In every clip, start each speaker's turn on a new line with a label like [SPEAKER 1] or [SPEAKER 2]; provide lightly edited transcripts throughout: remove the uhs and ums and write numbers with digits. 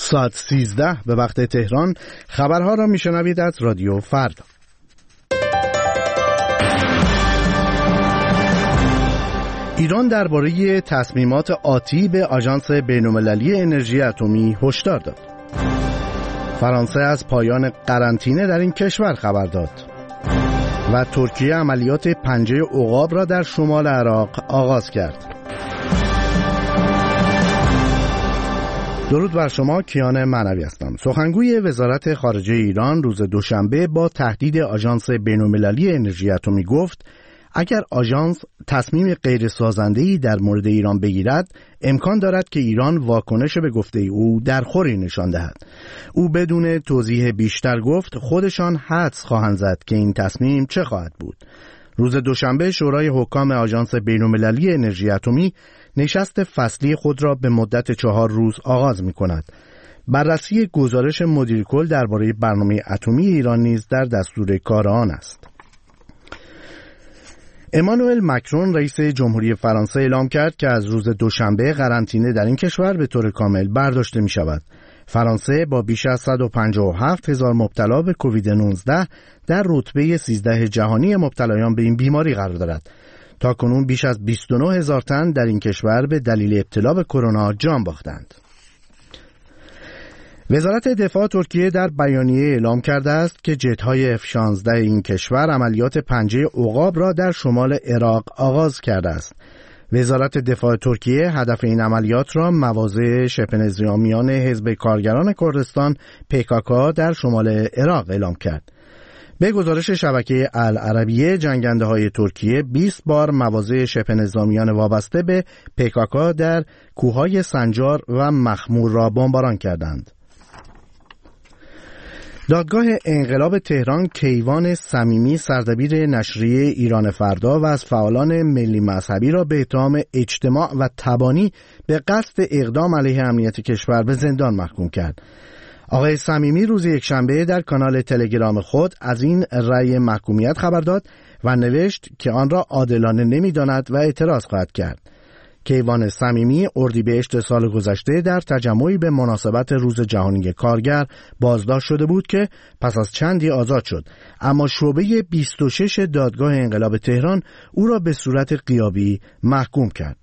[SPEAKER 1] ساعت 13 به وقت تهران. خبرها را میشنوید از رادیو فردا. ایران درباره تصمیمات آتی به آژانس بین‌المللی انرژی اتمی هشدار داد. فرانسه از پایان قرنطینه در این کشور خبر داد و ترکیه عملیات پنجه عقاب را در شمال عراق آغاز کرد. درود بر شما، کیان معنوی هستم. سخنگوی وزارت خارجه ایران روز دوشنبه با تهدید آژانس بین‌المللی انرژی اتمی گفت اگر آژانس تصمیم غیر سازنده‌ای در مورد ایران بگیرد، امکان دارد که ایران واکنش به گفته او درخوری نشان دهد. او بدون توضیح بیشتر گفت خودشان حدس خواهند زد که این تصمیم چه خواهد بود. روز دوشنبه شورای حکام آژانس بین‌المللی انرژی اتمی نشست فصلی خود را به مدت 4 روز آغاز می‌کند. بررسی گزارش مدیر کل درباره برنامه اتمی ایران نیز در دستور کار آن است. امانوئل مکرون رئیس جمهوری فرانسه اعلام کرد که از روز دوشنبه قرنطینه در این کشور به طور کامل برداشته می شود. فرانسه با بیش از 157,000 مبتلا به کووید 19 در رتبه 13 جهانی مبتلایان به این بیماری قرار دارد. تا کنون بیش از 29,000 تن در این کشور به دلیل ابتلا به کرونا جان باختند. وزارت دفاع ترکیه در بیانیه اعلام کرده است که جت‌های F-16 این کشور عملیات پنجه عقاب را در شمال عراق آغاز کرده است. وزارت دفاع ترکیه هدف این عملیات را مواضع شبه نظامیان حزب کارگران کردستان PKK در شمال عراق اعلام کرد. به گزارش شبکه العربیه، جنگنده‌های ترکیه 20 بار مواضع شبه نظامیان وابسته به PKK در کوههای سنجار و مخمور را بمباران کردند. دادگاه انقلاب تهران کیوان صمیمی سردبیر نشریه ایران فردا و از فعالان ملی مذهبی را به اتهام اجتماع و تبانی به قصد اقدام علیه امنیت کشور به زندان محکوم کرد. آقای صمیمی روز یکشنبه در کانال تلگرام خود از این رأی محکومیت خبر داد و نوشت که آن را عادلانه نمی‌داند و اعتراض خواهد کرد. کیوان صمیمی اردیبهشت سال گذشته در تجمعی به مناسبت روز جهانی کارگر بازداشت شده بود که پس از چندی آزاد شد، اما شعبه 26 دادگاه انقلاب تهران او را به صورت غیابی محکوم کرد.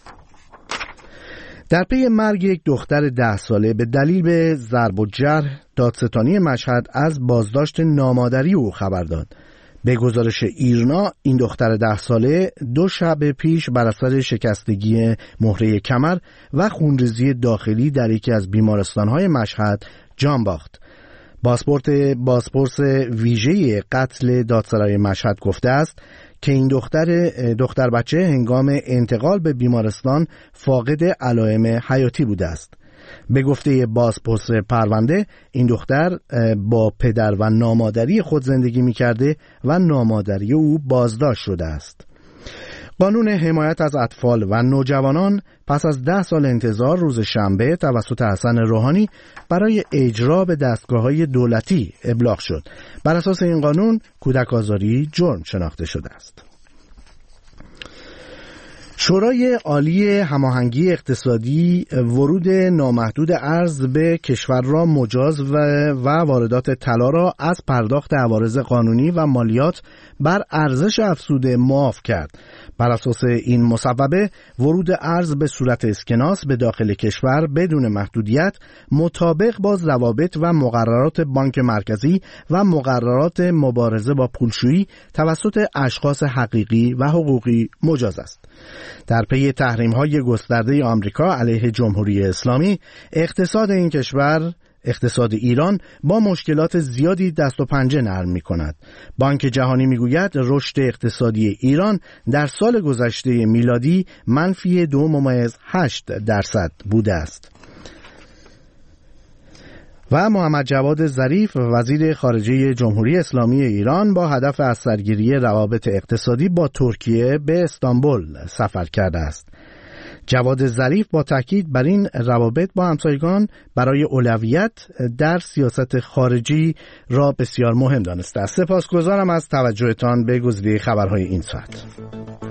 [SPEAKER 1] در پی مرگ یک دختر 10 ساله به دلیل به ضرب و جرح، دادستانی مشهد از بازداشت نامادری او خبر داد. به گزارش ایرنا، این دختر 10 ساله 2 شب پیش بر اثر شکستگی مهره کمر و خونریزی داخلی در یکی از بیمارستان‌های مشهد جان باخت. بازپرس ویژه قتل دادسرای مشهد گفته است که این دختر بچه هنگام انتقال به بیمارستان فاقد علائم حیاتی بوده است. به گفته بازپرس پرونده، این دختر با پدر و نامادری خود زندگی می‌کرده و نامادری او بازداشت شده است. قانون حمایت از اطفال و نوجوانان پس از 10 سال انتظار روز شنبه توسط حسن روحانی برای اجرا به دستگاه‌های دولتی ابلاغ شد. بر اساس این قانون کودک آزاری جرم شناخته شده است. شورای عالی هماهنگی اقتصادی ورود نامحدود ارز به کشور را مجاز و واردات طلا را از پرداخت عوارض قانونی و مالیات بر ارزش افزوده معاف کرد. بر اساس این مصوبه ورود ارز به صورت اسکناس به داخل کشور بدون محدودیت مطابق با ضوابط و مقررات بانک مرکزی و مقررات مبارزه با پولشویی توسط اشخاص حقیقی و حقوقی مجاز است. در پی تحریم‌های گسترده آمریکا علیه جمهوری اسلامی، اقتصاد ایران با مشکلات زیادی دست و پنجه نرم می‌کند. بانک جهانی می‌گوید رشد اقتصادی ایران در سال گذشته میلادی منفی 2.8% بوده است. و محمد جواد ظریف وزیر خارجه جمهوری اسلامی ایران با هدف از سرگیری روابط اقتصادی با ترکیه به استانبول سفر کرده است. جواد ظریف با تاکید بر این روابط با همسایگان برای اولویت در سیاست خارجی را بسیار مهم دانسته است. سپاسگزارم از توجهتان به گزیده خبرهای این ساعت.